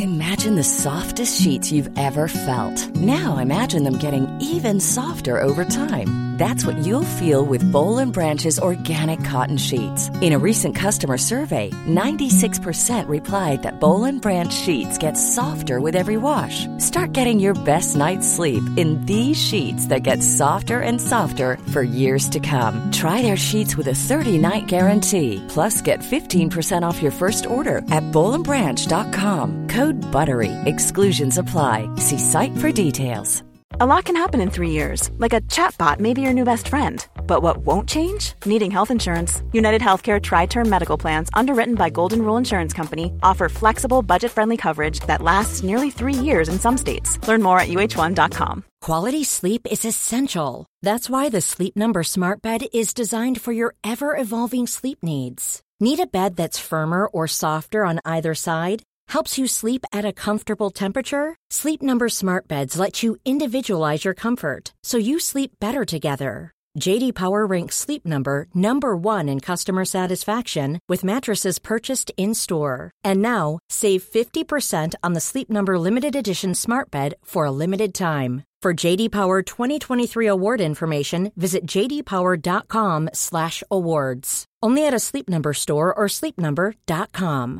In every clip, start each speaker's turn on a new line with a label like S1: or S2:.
S1: Imagine the softest sheets you've ever felt. Now imagine them getting even softer over time. That's what you'll feel with Bowl and Branch's organic cotton sheets. In a recent customer survey, 96% replied that Bowl and Branch sheets get softer with every wash. Start getting your best night's sleep in these sheets that get softer and softer for years to come. Try their sheets with a 30-night guarantee. Plus, get 15% off your first order at bowlandbranch.com. Code BUTTERY. Exclusions apply. See site for details.
S2: A lot can happen in 3 years, like a chatbot may be your new best friend. But what won't change? Needing health insurance. United Healthcare Tri-Term Medical Plans, underwritten by Golden Rule Insurance Company, offer flexible, budget-friendly coverage that lasts nearly 3 years in some states. Learn more at uh1.com.
S3: Quality sleep is essential. That's why the Sleep Number Smart Bed is designed for your ever-evolving sleep needs. Need a bed that's firmer or softer on either side? Helps you sleep at a comfortable temperature? Sleep Number Smart Beds let you individualize your comfort, so you sleep better together. J.D. Power ranks Sleep Number number 1 in customer satisfaction with mattresses purchased in-store. And now, save 50% on the Sleep Number Limited Edition Smart Bed for a limited time. For J.D. Power 2023 award information, visit jdpower.com/awards. Only at a Sleep Number store or sleepnumber.com.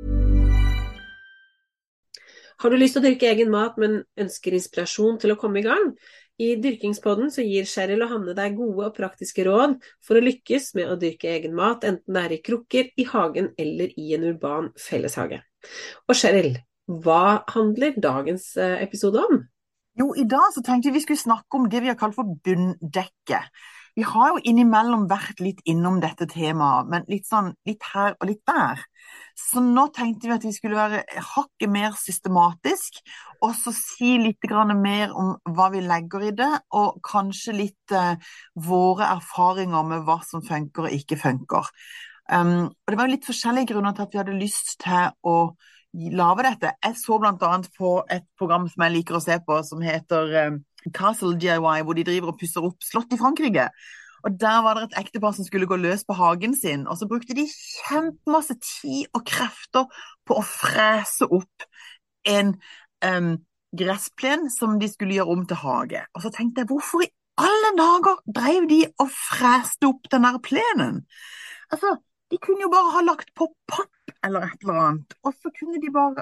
S4: Har du lyst til å dyrke egen mat, men ønsker inspirasjon til å komme i gang? I Dyrkingspodden så gir Cheryl og Hanne deg gode og praktiske råd for å lykkes med å dyrke egen mat, enten det er i krukker, i hagen eller i en urban felleshage. Og Cheryl, hva handler dagens episode om?
S5: Jo, i dag så tenkte vi skulle snakke om det vi har kalt for bunndekke. Vi har jo innimellom vært litt innom dette temaet, men litt her og litt der. Så nå tenkte vi at vi skulle være hakket mer systematisk, og så si litt mer om hva vi legger i det, og kanskje litt våre erfaringer med hva som funker og ikke funker. Og det var jo litt forskjellige grunner til at vi hadde lyst til å lave dette. Jeg så blant annet på et program som jeg liker å se på, som heter Castle DIY, hvor de driver og pusser opp slott i Frankrike. Og der var det et ektepar som skulle gå løs på hagen sin, og så brukte de kjempemasse tid og krefter på å frese opp en gressplen som de skulle gjøre om til hage. Og så tenkte jeg, hvorfor i alle dager drev de og freste opp denne plenen? Altså, de kunne jo bare ha lagt på papp eller et eller annet, og så kunne de bare,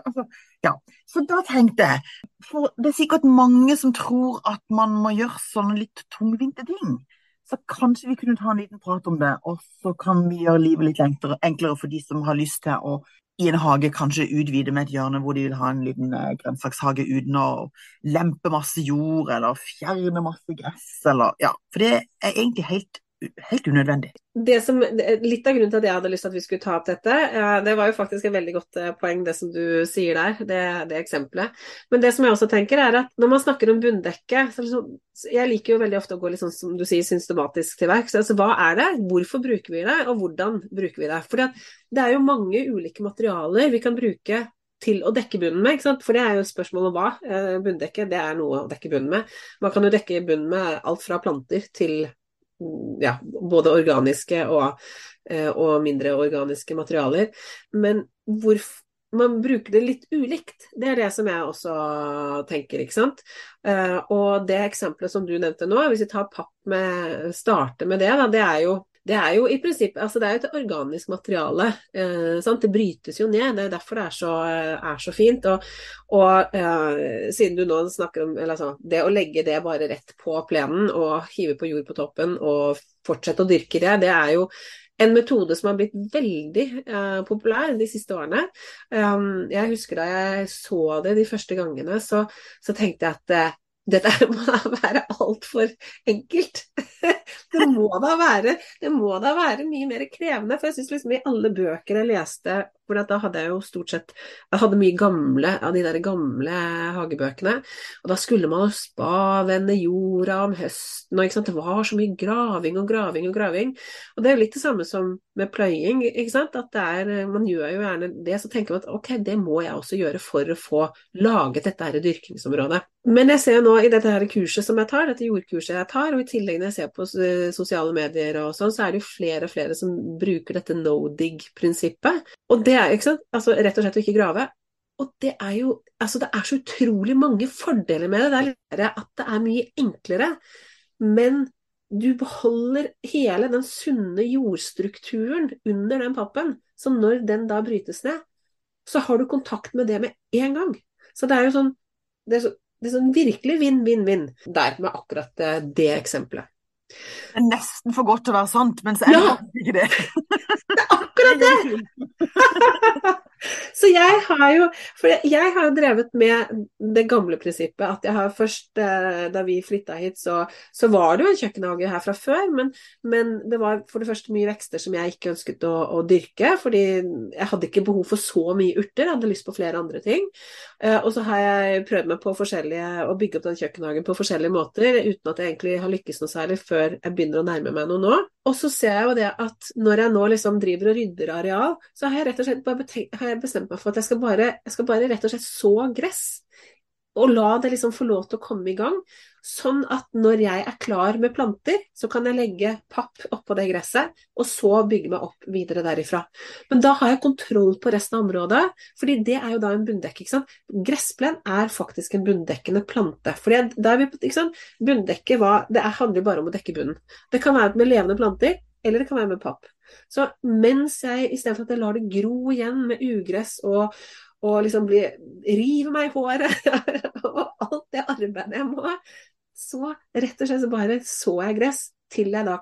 S5: Så da tenkte jeg, for det er sikkert mange som tror at man må gjøre sånne litt tungvinte ting, så kanskje vi kunne ta en liten prat om det, og så kan vi gjøre livet litt enklere for de som har lyst til å i en hage kanskje utvide med et hjørne hvor de vil ha en liten grønnsakshage uten å lempe masse jord, eller fjerne masse gress, for det er egentlig helt unødvendig.
S4: Litt av grunnen til at jeg hadde lyst til at vi skulle ta opp dette, det var jo faktisk et veldig godt poeng det som du sier der, det eksempelet. Men det som jeg også tenker er at når man snakker om bunndekke, jeg liker jo veldig ofte å gå litt sånn som du sier systematisk til verks. Altså hva er det? Hvorfor bruker vi det? Og hvordan bruker vi det? Fordi at det er jo mange ulike materialer vi kan bruke til å dekke bunnen med, ikke sant? For det er jo spørsmål om hva. Bunndekke, det er noe å dekke bunnen med. Man kan jo dekke bunnen med alt fra planter til både organiske og mindre organiske materialer, men man bruker det litt ulikt, det er det som jeg også tenker, ikke sant? Og det eksempelet som du nevnte nå, hvis vi starter med det, det er jo i prinsipp, altså det er jo et organisk materiale, sant? Det brytes jo ned, det er derfor det er så fint, og siden du nå snakker om det å legge det bare rett på plenen og hive på jord på toppen og fortsette å dyrke det, det er jo en metode som har blitt veldig populær de siste årene. Jeg husker da jeg så det de første gangene, så tenkte jeg at dette må da være alt for enkelt. Det må da være mye mer krevende, for jeg synes liksom i alle bøker jeg leste, for da hadde jeg jo stort sett, jeg hadde mye av de der gamle hagebøkene, og da skulle man jo vende jorda om høsten, og ikke sant? Det var så mye graving, og det er jo litt det samme som med pløying, ikke sant? At man gjør jo gjerne det, så tenker man at ok, det må jeg også gjøre for å få laget dette her dyrkingsområdet. Men jeg ser nå i dette her kurset som jeg tar, dette jordkurset jeg tar, og i tillegg når jeg ser på sosiale medier og sånn, så er det jo flere og flere som bruker dette no-dig-prinsippet. Og det er ikke sant, altså rett og slett å ikke grave. Og det jo, altså det så utrolig mange fordeler med det. Det at det mye enklere, men du beholder hele den sunne jordstrukturen under den pappen, så når den da brytes ned, så har du kontakt med det med en gang. Så det jo sånn, det sånn virkelig vinn-vinn-vinn der med akkurat det eksempelet.
S5: Det nesten for godt til å være sant, men så det faktisk ikke det.
S4: Det akkurat det! Så jeg har jo drevet med det gamle prinsippet, at jeg har først, da vi flyttet hit, så var det jo en kjøkkenhage her fra før, men det var for det første mye vekster som jeg ikke ønsket å dyrke, fordi jeg hadde ikke behov for så mye urter, jeg hadde lyst på flere andre ting. Og så har jeg prøvd meg på å bygge opp den kjøkkenhagen på forskjellige måter, uten at jeg egentlig har lykkes noe særlig før jeg begynner å nærme meg noe nå. Og så ser jeg jo det at når jeg nå liksom driver og rydder areal, så har jeg rett og slett bare bestemt meg for at jeg skal bare rett og slett så gress, og la det liksom få lov til å komme i gang, sånn at når jeg klar med planter, så kan jeg legge papp oppå det gresset, og så bygge meg opp videre derifra. Men da har jeg kontroll på resten av området, fordi det jo da en bunndekke, ikke sant? Gressplen faktisk en bunndekkende plante, fordi ikke sant? Bunndekke det handler bare om å dekke bunnen. Det kan være med levende planter, eller det kan være med papp. Så mens jeg, i stedet for at jeg lar det gro igjen med ugress og liksom rive meg i håret og alt det arbeidet jeg må, så rett og slett så bare så jeg gress til jeg da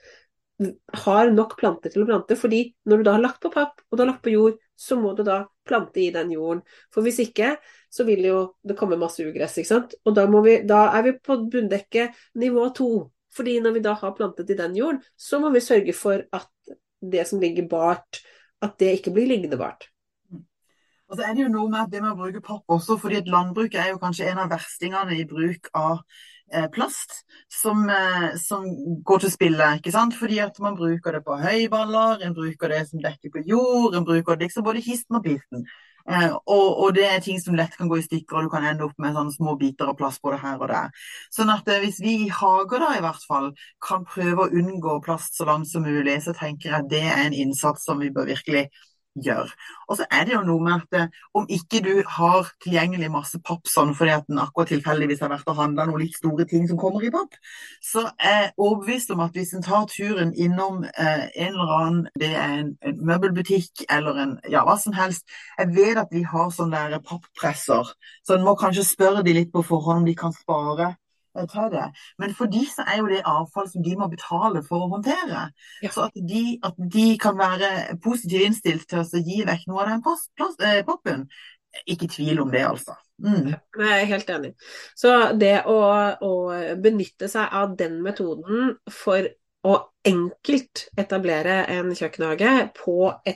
S4: har nok planter til å plante, fordi når du da har lagt på papp og du har lagt på jord, så må du da plante i den jorden, for hvis ikke så vil jo det komme masse ugress, ikke sant? Og da vi på bunndekke nivå 2, fordi når vi da har plantet i den jorden, så må vi sørge for at det som ligger bart, at det ikke blir liggende bart.
S5: Og så det jo noe med at det med å bruke papp også, fordi et landbruk jo kanskje en av verstingene i bruk av plast som går til spille, ikke sant? Fordi at man bruker det på høyballer, en bruker det som dekker på jord, en bruker det liksom både histen og pisten. Og det ting som lett kan gå i stykker, og du kan ende opp med sånne små biter av plast både her og der. Sånn at hvis vi i hager da i hvert fall kan prøve å unngå plast så langt som mulig, så tenker jeg at det en innsats som vi bør virkelig gjør. Og så det jo noe med at om ikke du har tilgjengelig masse papp sånn, fordi at den akkurat tilfeldigvis har vært å handle noen litt store ting som kommer i papp, så jeg overbevist om at hvis en tar turen innom en eller annen, det en møbelbutikk eller hva som helst, jeg vet at de har sånne der papppresser, så en må kanskje spørre de litt på forhånd om de kan spare til det. Men for de så jo det avfall som de må betale for å håndtere. Ja. Så at de kan være positivt innstilt til å gi vekk noe av den pappen. Ikke tvil om det, altså.
S4: Jeg helt enig. Så det å benytte seg av den metoden for å enkelt etablere en kjøkkenhage på en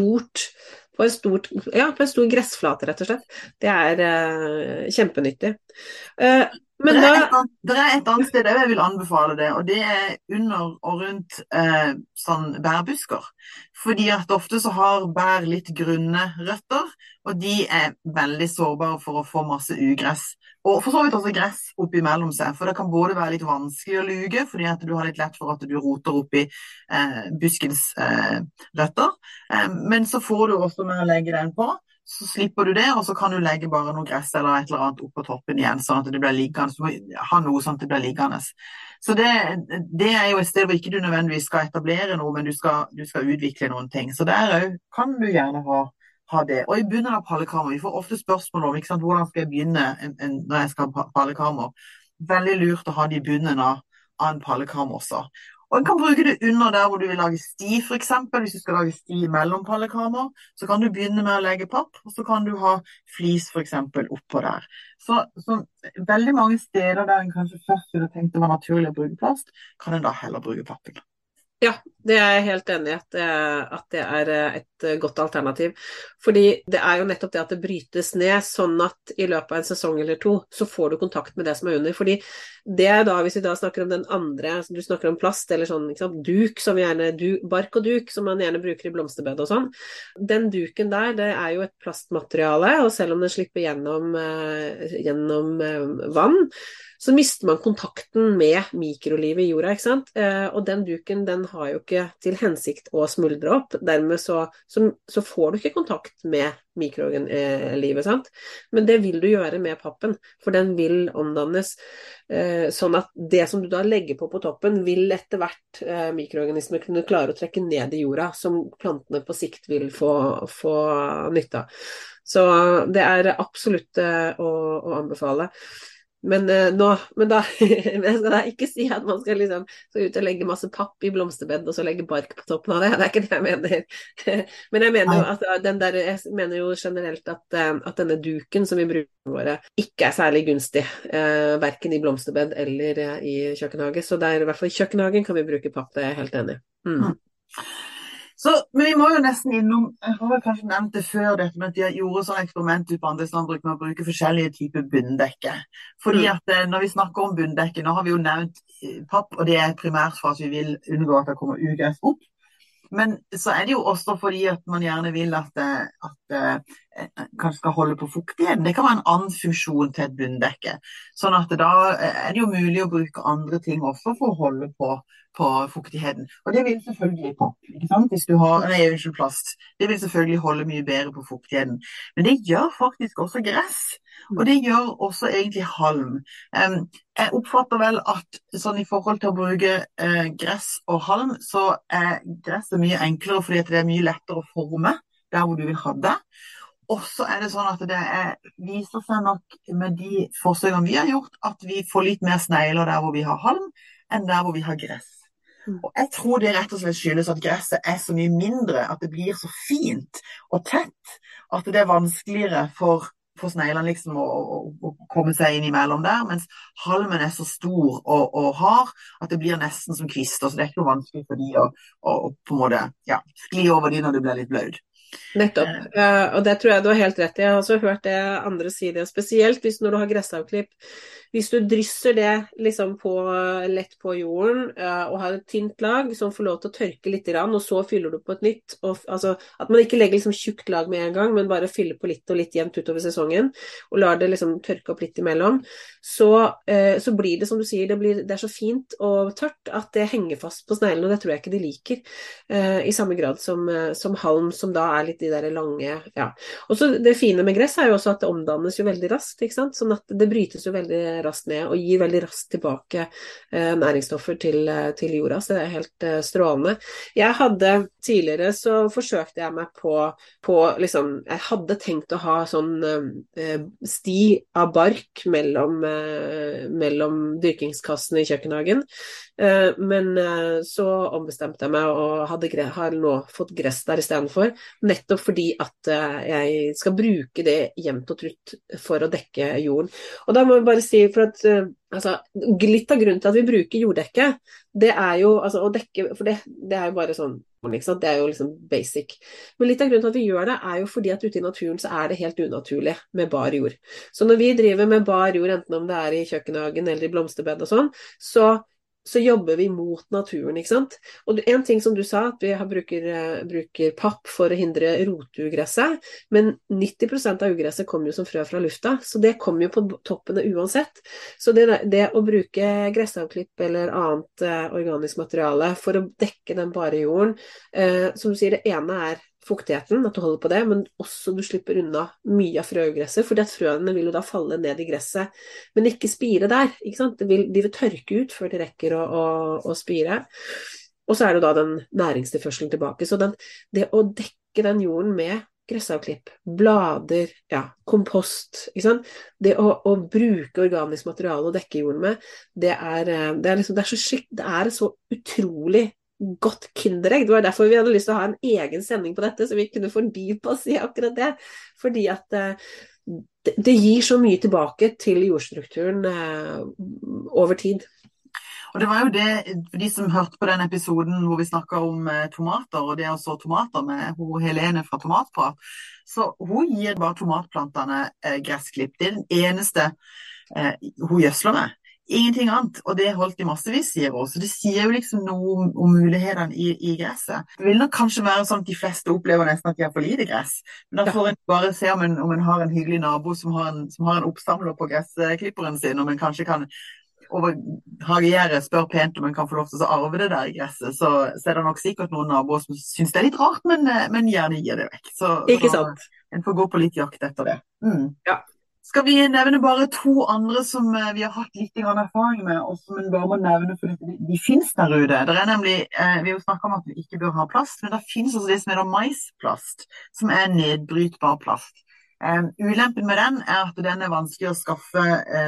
S4: stor gressflate, rett og slett, det kjempenyttig. Men
S5: det et annet sted jeg vil anbefale det, og det under og rundt sånn bærbusker. Fordi at ofte så har bær litt grunne røtter, og de veldig sårbare for å få masse ugress. Og for så vidt også gress oppi mellom seg, for det kan både være litt vanskelig å luge, fordi at du har litt lett for at du roter oppi buskens røtter. Men så får du også med å legge den på, så slipper du det, og så kan du legge bare noe gress eller et eller annet opp på toppen igjen, sånn at det blir liggende, så må ha noe sånn at det blir liggende. Så det jo et sted hvor ikke du nødvendigvis skal etablere noe, men du skal utvikle noen ting. Så der kan du gjerne ha det. Og i bunnen av pallekammer, vi får ofte spørsmål om, ikke sant, hvordan skal jeg begynne når jeg skal ha pallekammer. Veldig lurt å ha det i bunnen av en pallekammer også. Og en kan bruke det under der hvor du vil lage sti, for eksempel. Hvis du skal lage sti mellom pallekammer, så kan du begynne med å legge papp, og så kan du ha flis, for eksempel, oppå der. Så veldig mange steder der en kanskje først ville tenkt det var naturlig å bruke plast, kan en da heller bruke pappen.
S4: Ja, det jeg helt enig i at det et godt alternativ. Fordi det jo nettopp det at det brytes ned, sånn at i løpet av en sesong eller 2, så får du kontakt med det som under. Fordi det da, hvis vi da snakker om den andre, du snakker om plast, eller sånn, ikke sant, duk, som bark og duk, som man gjerne bruker i blomsterbed og sånn. Den duken der, det jo et plastmateriale, og selv om den slipper gjennom vann, så mister man kontakten med mikrolivet i jorda, ikke sant? Og den duken, den har jo ikke til hensikt å smuldre opp, dermed så får du ikke kontakt med mikroorganismelivet, sant? Men det vil du gjøre med pappen, for den vil omdannes sånn at det som du da legger på toppen, vil etter hvert mikroorganismer kunne klare å trekke ned i jorda, som plantene på sikt vil få nytte av. Så det er absolutt å anbefale. Men jeg skal da ikke si at man skal liksom så ut og legge masse papp i blomsterbed og så legge bark på toppen av det. Det er ikke det jeg mener. Men jeg mener jo at jeg mener jo generelt at denne duken som vi bruker våre ikke er særlig gunstig, hverken i blomsterbed eller i kjøkkenhage. Så det er i hvert fall i kjøkkenhagen kan vi bruke papp, det er jeg helt enig i.
S5: Men vi må jo nesten innom, jeg har vel kanskje nevnt det før, dette med at de gjorde sånn eksperiment ut på andres landbruk med å bruke forskjellige typer bunndekke. Fordi at når vi snakker om bunndekke, nå har vi jo nevnt papp, og det er primært for at vi vil unngå at det kommer ugress opp. Men så er det jo også fordi at man gjerne vil at kanskje skal holde på fuktigheten. Det kan være en annen funksjon til et bunndekke. Sånn at da er det jo mulig å bruke andre ting også for å holde på fuktigheten. Og det vil selvfølgelig papp, ikke sant? Hvis du har plast, det vil selvfølgelig holde mye bedre på fuktigheten. Men det gjør faktisk også gress, og det gjør også egentlig halm. Jeg oppfatter vel at sånn i forhold til å bruke gress og halm, så er gress mye enklere fordi at det er mye lettere å forme der hvor du vil ha det. Og så er det sånn at det viser seg nok med de forsøkene vi har gjort, at vi får litt mer snegler der hvor vi har halm, enn der hvor vi har gress. Og jeg tror det rett og slett skyldes at gresset er så mye mindre, at det blir så fint og tett, at det er vanskeligere for sneglene liksom å komme seg inn imellom der, mens halmen er så stor og hard, at det blir nesten som kvister, så det er ikke noe vanskelig for de å på en måte, skli over de når det blir litt blød.
S4: Nettopp, og det tror jeg du har helt rett i. Jeg har også hørt det andre si det, spesielt når du har gressavklipp. Hvis du drysser det liksom lett på jorden og har et tynt lag som får lov til å tørke litt grann, og så fyller du på et nytt, altså at man ikke legger liksom tjukt lag med en gang, men bare fyller på litt og litt jevnt utover sesongen, og lar det liksom tørke opp litt imellom, så blir det som du sier, det er så fint og tørt at det henger fast på sneglene, og det tror jeg ikke de liker i samme grad som halm, som da er litt de der lange, Og så det fine med gress er jo også at det omdannes jo veldig raskt, ikke sant? Sånn at det brytes jo veldig raskt ned og gir veldig raskt tilbake næringsstoffer til jorda, så det er helt strålende. Jeg hadde tidligere så forsøkte jeg meg på liksom, jeg hadde tenkt å ha sånn sti av bark mellom dyrkingskassene i kjøkkenhagen, men så ombestemte jeg meg og har nå fått gress der i stedet for, nettopp fordi at jeg skal bruke det jevnt og trutt for å dekke jorden. Og da må jeg bare si, for at litt av grunnen til at vi bruker jorddekke, det er jo å dekke, for det er jo bare sånn, det er jo liksom basic. Men litt av grunnen til at vi gjør det er jo fordi at ute i naturen så er det helt unaturlig med bar jord. Så når vi driver med bar jord, enten om det er i kjøkkenhagen eller i blomsterbed og sånn, så jobber vi mot naturen, ikke sant? Og en ting som du sa, at vi bruker papp for å hindre rotugresset, men 90% av ugresset kommer jo som frø fra lufta, så det kommer jo på toppene uansett. Så det å bruke gressavklipp eller annet organisk materiale for å dekke den bare jorden, som du sier, det ene er fuktigheten, at du holder på det, men også du slipper unna mye av frøugresset, fordi at frøene vil jo da falle ned i gresset, men ikke spire der, ikke sant? De vil tørke ut før de rekker å spire. Og så er det da den næringstilførselen tilbake. Så det å dekke den jorden med gressavklipp, blader, kompost, ikke sant? Det å bruke organisk materiale og dekke jorden med, det er så utrolig godt kinderegg. Det var derfor vi hadde lyst til å ha en egen sending på dette, så vi kunne fordype oss i akkurat det. Fordi at det gir så mye tilbake til jordstrukturen over tid.
S5: Og det var jo det, for de som hørte på den episoden hvor vi snakket om tomater, og det er også tomater med Helene fra Tomatprat, så hun gir bare tomatplantene gressklipp. Det er den eneste hun gjødsler med. Ingenting annet, og det holdt de massevis, sier hun. Så det sier jo liksom noe om mulighetene i gresset. Det vil nok kanskje være sånn at de fleste opplever nesten at de har for lite gress. Men da får en bare se om en har en hyggelig nabo som har en oppsamler på gressklipperen sin, om en kanskje kan over hagegjerdet spør pent om en kan få lov til å arve det der i gresset, så er det nok sikkert noen naboer som synes det er litt rart, men gjerne gir det vekk. Så
S4: Ikke sant?
S5: en får gå på litt jakt etter det.
S4: Ja.
S5: Skal vi nevne bare 2 andre som vi har hatt litt erfaring med, og som en bare må nevne, for de finnes der ute. Det er nemlig, vi har jo snakket om at vi ikke bør ha plast, men det finnes også det som heter maisplast, som er nedbrytbar plast. Ulempen med den er at den er vanskelig å skaffe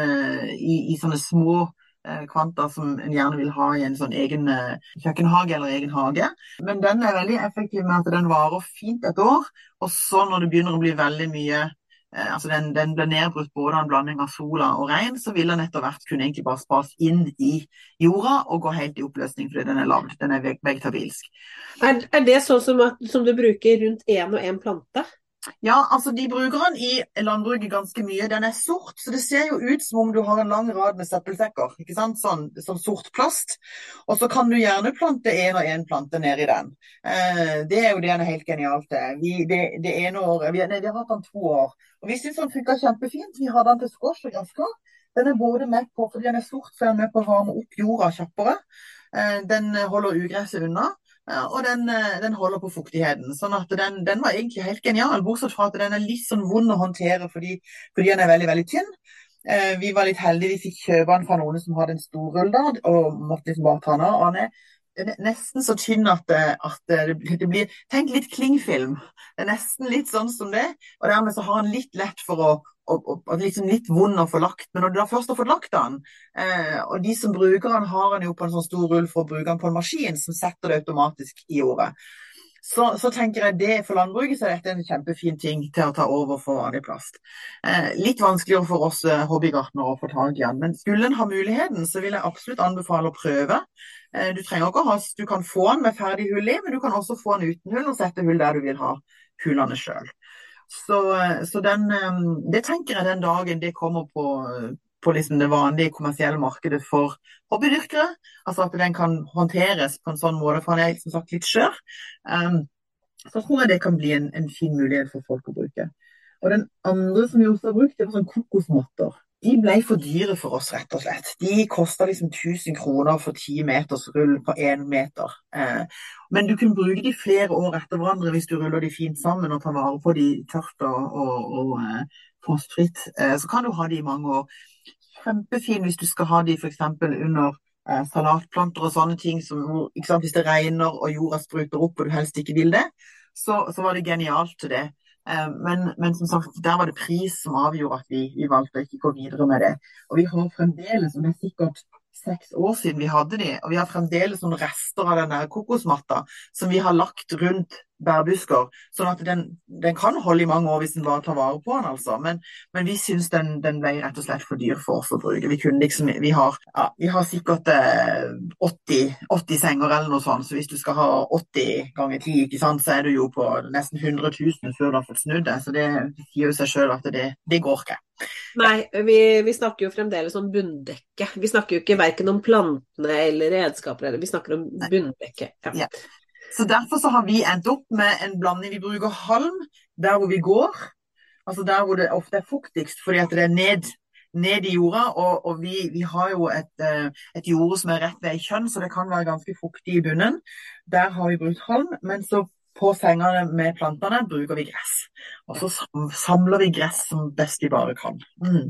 S5: i sånne små kvanta som en gjerne vil ha i en sånn egen kjøkkenhage eller egen hage. Men den er veldig effektiv med at den varer fint et år, og så når det begynner å bli veldig mye altså den ble nedbrutt både av en blanding av sola og regn, så vil den etter hvert kunne egentlig bare spas inn i jorda og gå helt i oppløsning, fordi den er lavt, den er vegetabilsk.
S4: Er det sånn som du bruker rundt en og en plante?
S5: Ja, altså de bruker den i landbruket ganske mye. Den er sort, så det ser jo ut som om du har en lang rad med søppelsekker, ikke sant? Sånn sort plast. Og så kan du gjerne plante en og en plante ned i den. Det er jo det den er helt genialt til. Det ene året, vi har hatt den 2 år, og vi synes den funker kjempefint. Vi har den til squash og gresskar. Den er både med på, fordi den er sort, så er den med på å varme opp jorda kjappere. Den holder ugresset unna. Og den holder på fuktigheten, sånn at den var egentlig helt genial, bortsett fra at den er litt sånn vond å håndtere fordi den er veldig, veldig tynn. Vi var litt heldige, vi fikk kjøpe den fra noen som hadde en stor rull der, og måtte liksom bare ta den av, og den er nesten så tynn at det blir, tenk litt klingfilm, det er nesten litt sånn som det, og dermed så har den litt lett for å liksom litt vond å få lagt, men når du da først har fått lagt den, og de som bruker den har den jo på en sånn stor rull for å bruke den på en maskin som setter det automatisk i jordet, så tenker jeg det for landbruket så er dette en kjempefin ting til å ta over for vanlig plast. Litt vanskeligere for oss hobbygartnere å få tag i den, men skulle en ha muligheten så vil jeg absolutt anbefale å prøve. Du trenger ikke å ha, du kan få den med ferdig hull i, men du kan også få den uten hull og sette hull der du vil ha hullene selv. Så det tenker jeg den dagen det kommer på liksom det vanlige kommersielle markedet for hobbydyrkere, altså at den kan håndteres på en sånn måte, for den er som sagt litt skjør, så tror jeg det kan bli en fin mulighet for folk å bruke. Og den andre som vi også har brukt, det var sånn kokosmatter. De ble for dyre for oss, rett og slett. De kostet liksom 1000 kroner for 10 meters rull på 1 meter. Men du kunne bruke de flere år etter hverandre hvis du ruller de fint sammen og tar vare på de tørt og frostfritt. Så kan du ha de i mange år. Kjempefin hvis du skal ha de for eksempel under salatplanter og sånne ting, ikke sant, hvis det regner og jorda spruter opp og du helst ikke vil det, så var det genialt til det. Men som sagt, der var det pris som avgjorde at vi valgte å ikke gå videre med det. Og vi har fremdeles, og det er sikkert 6 år siden vi hadde de, og vi har fremdeles noen rester av den der kokosmatta som vi har lagt rundt bærbusker, sånn at den kan holde i mange år hvis den bare tar vare på den, altså. Men vi synes den ble rett og slett for dyr for oss å bruke. Vi har sikkert 80 senger eller noe sånt, så hvis du skal ha 80 ganger 10, ikke sant, så er du jo på nesten 100 000 før du har fått snudd det, så det sier jo seg selv at det går ikke.
S4: Nei, vi snakker jo fremdeles om bunndekke. Vi snakker jo ikke hverken om plantene eller redskaper, vi snakker om bunndekke. Ja.
S5: Så derfor så har vi endt opp med en blanding. Vi bruker halm der hvor vi går, altså der hvor det ofte er fuktigst, fordi at det er ned i jorda, og vi har jo et jord som er rett ved kjønn, så det kan være ganske fuktig i bunnen. Der har vi brukt halm, men så på sengene med plantene bruker vi gress. Og så samler vi gress som best vi bare kan.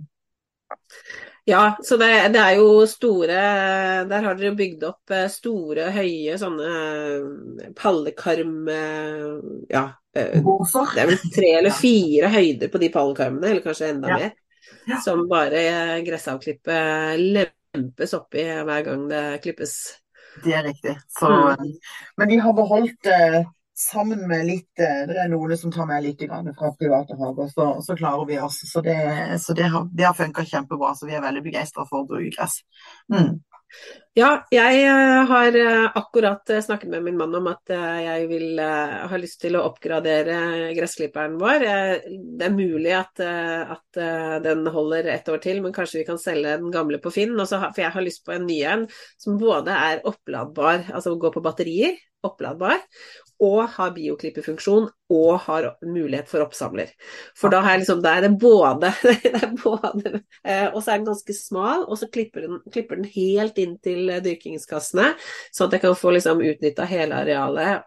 S4: Ja, så det er jo store, der har dere jo bygd opp store, høye sånne pallekarm, ja, det er vel 3 eller 4 høyder på de pallekarmene, eller kanskje enda mer, som bare gressavklippet lempes opp i hver gang det klippes. Det
S5: er riktig, men vi har beholdt sammen med litt, det er noen som tar med litt fra private hager, så klarer vi oss, så det har funket kjempebra, så vi er veldig begeistret for å bruke gress.
S4: Ja, jeg har akkurat snakket med min mann om at jeg har lyst til å oppgradere gressklipperen vår. Det er mulig at den holder et år til, men kanskje vi kan selge den gamle på Finn. For jeg har lyst på en ny en som både er oppladbar, altså går på batterier, oppladbar, og har bioklippefunksjon, og har mulighet for oppsamler. For da har jeg liksom, da er det både, og så er den ganske smal, og så klipper den helt inn til dyrkingskassene, sånn at jeg kan få liksom utnyttet hele arealet,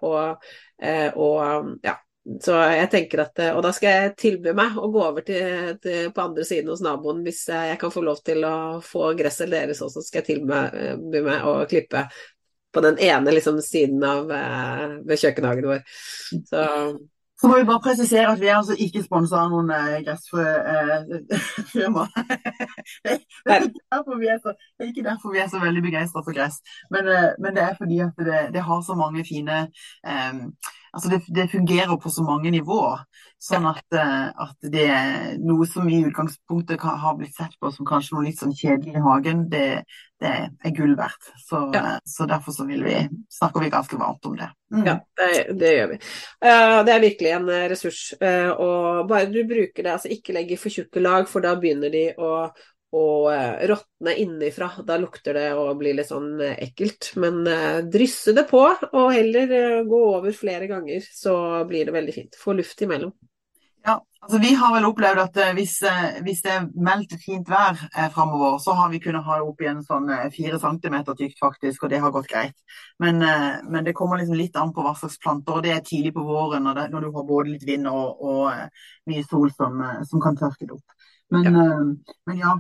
S4: og ja. Så jeg tenker og da skal jeg tilby meg å gå over på andre siden hos naboen, hvis jeg kan få lov til å få gresset deres også, så skal jeg tilby meg å klippe på den ene liksom, siden av ved kjøkkenhagen vår. Så
S5: må vi bare presisere at vi er altså ikke sponset av noen gressfirma. Det er ikke derfor vi er så veldig begeistret for gress, men det er fordi at det har så mange fine, altså det fungerer på så mange nivåer, sånn at det er noe som i utgangspunktet har blitt sett på som kanskje noe litt sånn kjedelig i hagen, det er gull verdt. Så derfor snakker vi ganske varmt om det.
S4: Ja, det gjør vi. Det er virkelig en ressurs, og bare du bruker det, altså ikke legge for tjukke lag, for da begynner de å råtne innifra, da lukter det og blir litt sånn ekkelt, men drysse det på, og heller gå over flere ganger, så blir det veldig fint. Få luft imellom.
S5: Ja, altså vi har vel opplevd at hvis det er meldt fint vær fremover, så har vi kunnet ha opp igjen sånn 4 centimeter tykt faktisk, og det har gått greit. Men det kommer liksom litt an på hva slags planter, og det er tidlig på våren, når du har både litt vind og mye sol som kan tørke det opp. Men ja,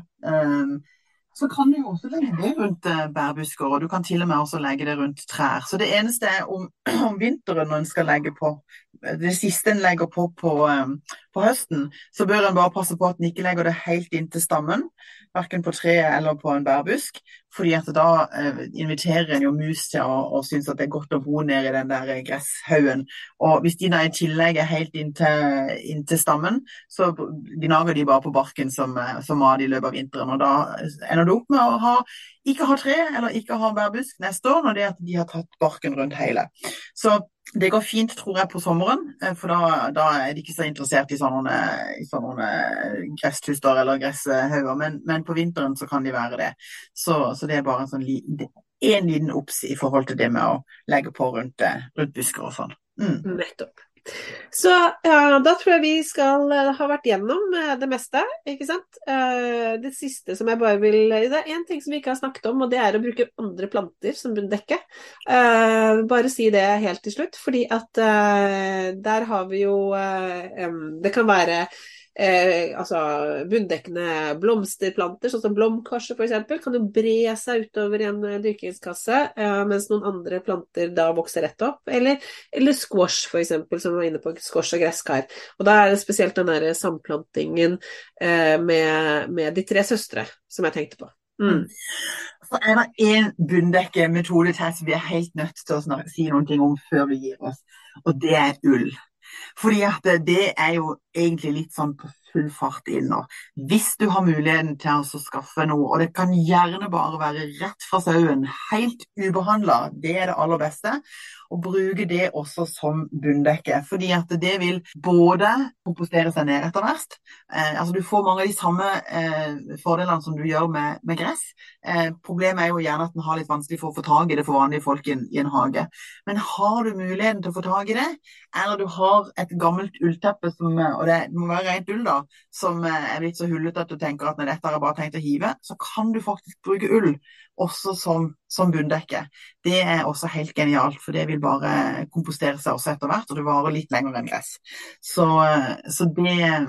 S5: så kan du jo også legge det rundt bærbusker, og du kan til og med også legge det rundt trær. Så det eneste er om vinteren når en skal legge på, det siste en legger på høsten, så bør en bare passe på at en ikke legger det helt inn til stammen, hverken på treet eller på en bærbusk, fordi at da inviterer en jo mus til å synes at det er godt å bo ned i den der gresshaugen. Og hvis de da i tillegg er helt inn til stammen, så gnager de bare på barken som mat i løpet av vinteren, og da ender du opp med å ikke ha tre eller ikke ha bærbusk neste år, når det er at de har tatt barken rundt hele. Så det går fint, tror jeg, på sommeren, for da er de ikke så interessert i sånne gresstuster eller gresshauger, men på vinteren så kan de være det. Så det er bare en liten obs i forhold til det med å legge på rundt busker og sånn.
S4: Nettopp. Så da tror jeg vi skal ha vært gjennom det meste, ikke sant? Det siste som jeg bare vil, det er en ting som vi ikke har snakket om, og det er å bruke andre planter som bunndekke. Bare si det helt til slutt, fordi at der har vi jo, det kan være altså bunndekkende blomsterplanter, sånn som blomkorset for eksempel, kan jo bre seg utover i en dyrkingskasse, mens noen andre planter da vokser rett opp, eller squash for eksempel, som var inne på squash og gresskar. Og da er det spesielt den der samplantingen med de 3 søstre som jeg tenkte på.
S5: Så er det en bunndekke-metode til som vi er helt nødt til å si noen ting om før vi gir oss, og det er ull. Fordi at det er jo egentlig litt sånn på full fart inn nå. Hvis du har muligheten til å skaffe noe, og det kan gjerne bare være rett fra sauen, helt ubehandlet, det er det aller beste, og bruke det også som bunndekke, fordi at det vil både kompostere seg ned etter hvert, altså du får mange av de samme fordelene som du gjør med gress. Problemet er jo gjerne at den har litt vanskelig for å få tag i det for vanlige folk i en hage. Men har du muligheten til å få tag i det, eller du har et gammelt ullteppe, og det må være rent ull da, som er blitt så hullet at du tenker at når dette har jeg bare tenkt å hive, så kan du faktisk bruke ull også som bunndekke. Det er også helt genialt, for det vil bare kompostere seg også etter hvert, og det varer litt lenger enn gress. Så det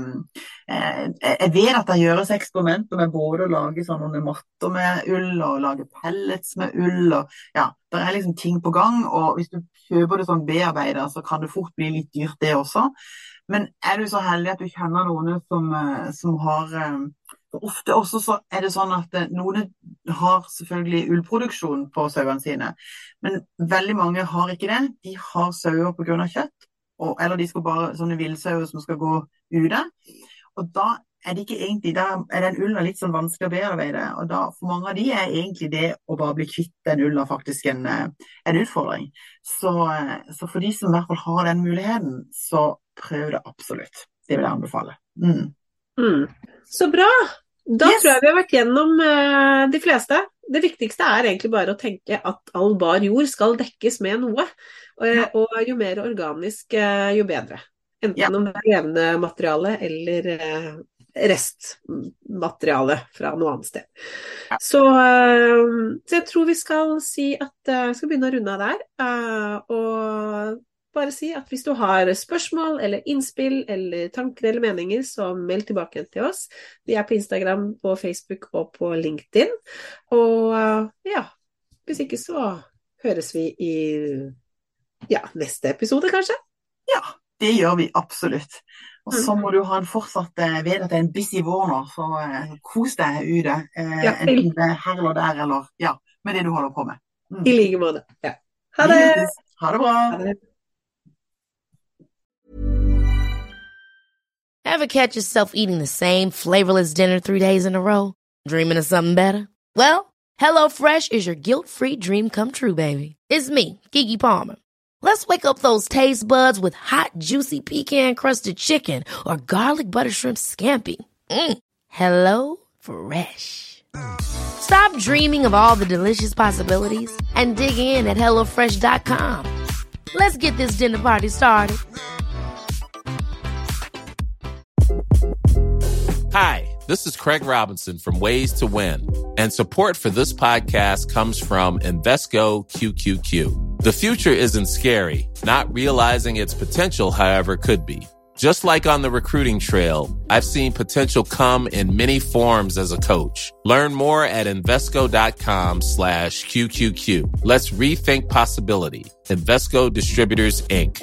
S5: jeg vet at det gjøres eksperimenter med både å lage sånne matter med ull og lage pellets med ull, og ja, det er liksom ting på gang, og hvis du kjøper det sånn bearbeidet, så kan det fort bli litt dyrt det også. Men er du så heldig at du kjenner noen som har ofte også så er det sånn at noen har selvfølgelig ullproduksjon på sauene sine, men veldig mange har ikke det. De har sauer på grunn av kjøtt, eller de skal bare sånne vildsauer som skal gå ute. Og da det ikke egentlig, da den ulla litt sånn vanskelig å bearbeide, og da for mange av de egentlig det å bare bli kvitt den ulla faktisk en utfordring. Så for de som i hvert fall har den muligheten, så prøv det absolutt. Det vil jeg anbefale.
S4: Så bra! Da tror jeg vi har vært gjennom de fleste. Det viktigste egentlig bare å tenke at all bar jord skal dekkes med noe. Og jo mer organisk, jo bedre. Enten om det levende materiale eller restmateriale fra noe annet sted. Så jeg tror vi skal si at vi skal begynne å runde av der. Og bare si at hvis du har spørsmål eller innspill eller tanker eller meninger, så meld tilbake til oss. Vi på Instagram, på Facebook og på LinkedIn. Og hvis ikke så høres vi i neste episode kanskje?
S5: Ja, det gjør vi absolutt. Og så må du ha en fortsatt, vet at det en busy vår nå, så kos deg ute. Enten det her eller der, eller med det du holder på med.
S4: I like måte. Ha det!
S5: Ha det bra!
S4: Ha det.
S6: Ever catch yourself eating the same flavorless dinner 3 days in a row? Dreaming of something better? Well, HelloFresh is your guilt-free dream come true, baby. It's me, Keke Palmer. Let's wake up those taste buds with hot, juicy pecan-crusted chicken or garlic butter shrimp scampi. Hello Fresh. Stop dreaming of all the delicious possibilities and dig in at HelloFresh.com. Let's get this dinner party started.
S7: Hi, this is Craig Robinson from Ways to Win, and support for this podcast comes from Invesco QQQ. The future isn't scary. Not realizing its potential, however, could be. Just like on the recruiting trail, I've seen potential come in many forms as a coach. Learn more at Invesco.com/QQQ. Let's rethink possibility. Invesco Distributors, Inc.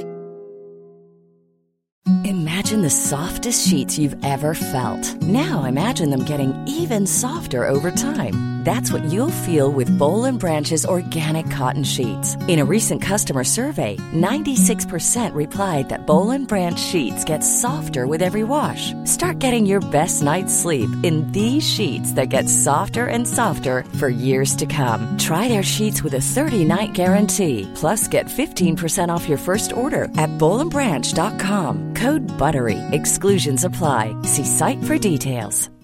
S1: Imagine the softest sheets you've ever felt. Now imagine them getting even softer over time. That's what you'll feel with Boll & Branch's organic cotton sheets. In a recent customer survey, 96% replied that Boll & Branch sheets get softer with every wash. Start getting your best night's sleep in these sheets that get softer and softer for years to come. Try their sheets with a 30-night guarantee. Plus, get 15% off your first order at bollandbranch.com. Code BUTTERY. Exclusions apply. See site for details.